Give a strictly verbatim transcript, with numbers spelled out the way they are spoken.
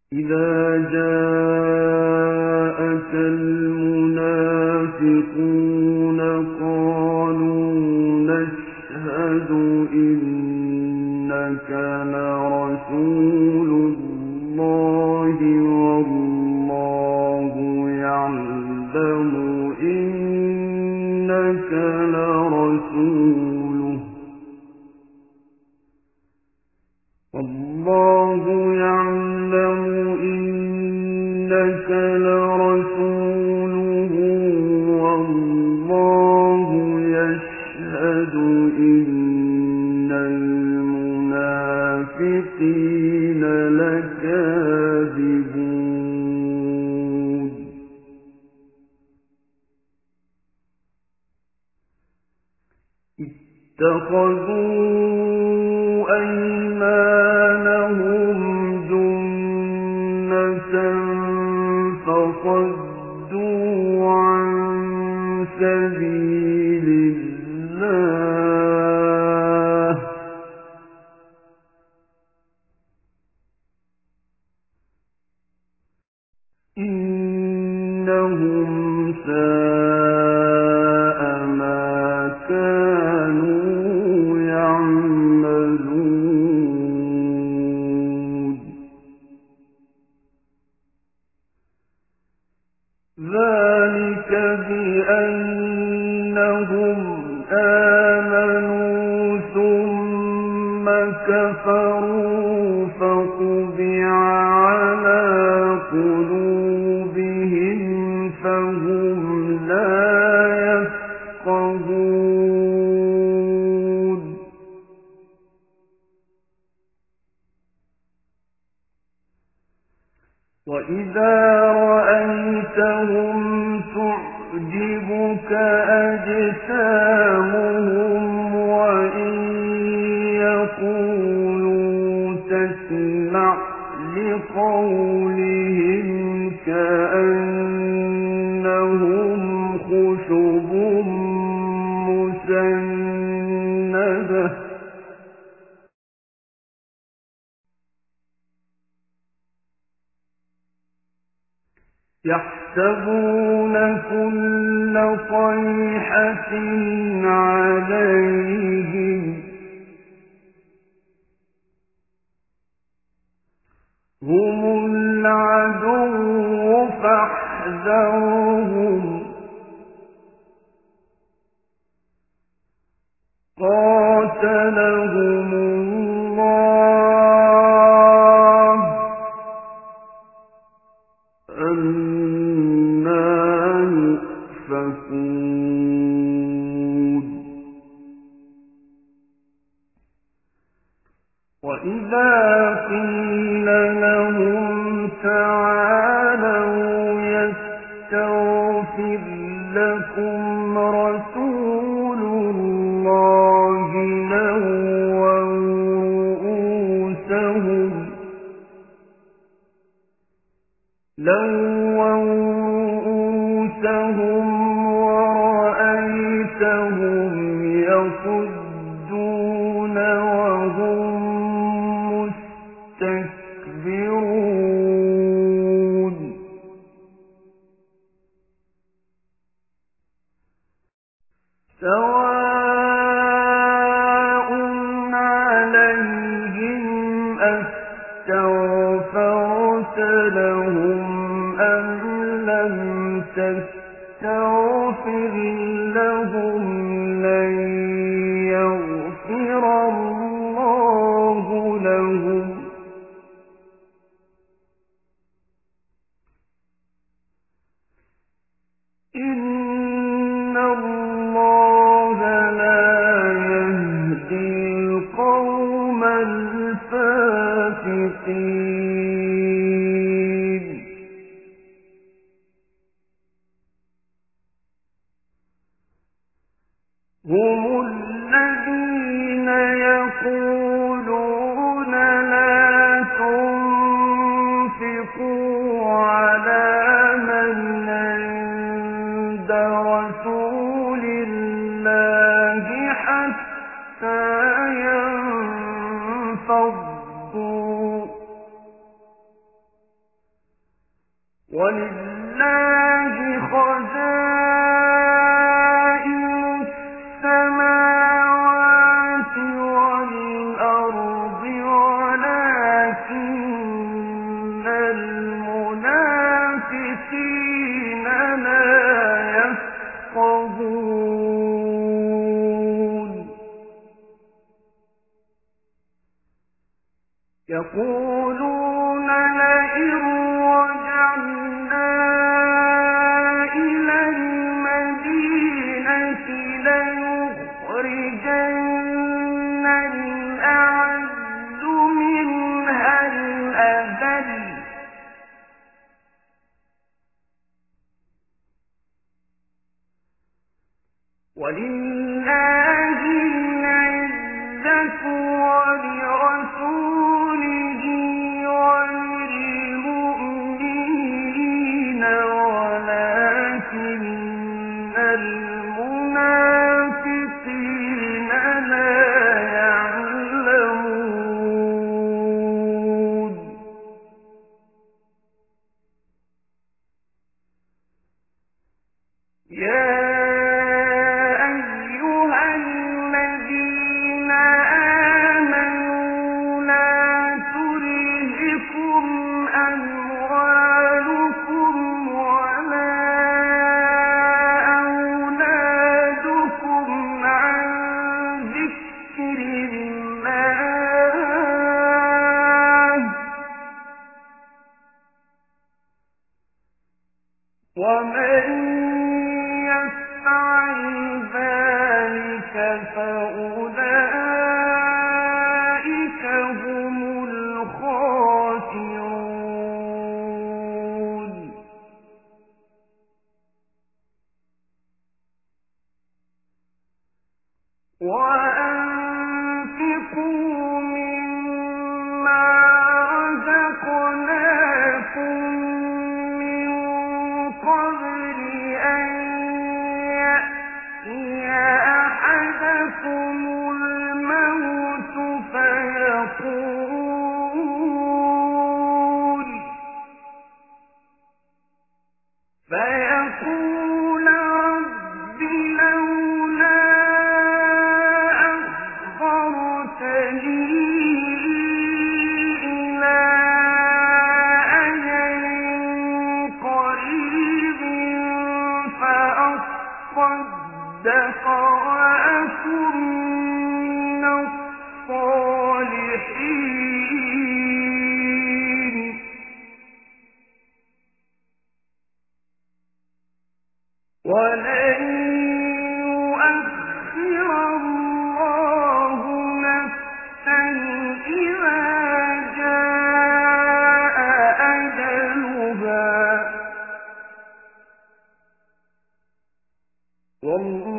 إذا جاءك المنافقون قالوا نشهد إنك لرسول الله والله يعلم إنك لرسوله والله يعلم إنك لرسوله والله يشهد إن المنافقين لكاذبون اتخذوا أيمانهم جنة فصدوا عن سبيل الله إنهم ساء ما كانوا يعملون ذلك بأنهم آمنوا ثم كفروا فطبع على قلوبهم فهم لا يفقهون وإذا رأيتهم تعجبك أجسامهم وإن يقولوا تسمع لقولهم كأنهم خشب مسندة يحسبون كل صيحة عليهم هم العدو فاحذرهم قاتلهم الله أنى يؤفكون وإذا قيل لهم تعالوا يستغفر لكم رسول الله لووا رؤوسهم لووا رؤوسهم ورأيتهم يصدون وهم مستكبرون سواء عليهم أستغفرت لهم أم لم تستغفر لهم لن يغفر الله لهم إن الله لا يهدي القوم الفاسقين هم الذين يقولون لا تنفقوا على من عند رسول الله حتى ينفضوا ولله خزائن السماوات والأرض ولكن المنافقين لا يفقهون يقولون لئن رجعنا إلى المدينة ليخرجن الأعز منها الأذل ولله العزة ولرسوله وللمؤمنين ولكن المنافقين لا يعلمون يا ومن يفعل ذلك فأولئك هم الخاسرون وأنفقوا مما رزقناكم قبل أن يأتي أحدكم الموت فيقول فيقول رب لولا أخرتني إلى أجل قريب فأصدق وأكن من الصالحين ولن يؤخر الله نفسا إذا جاء أجلها والله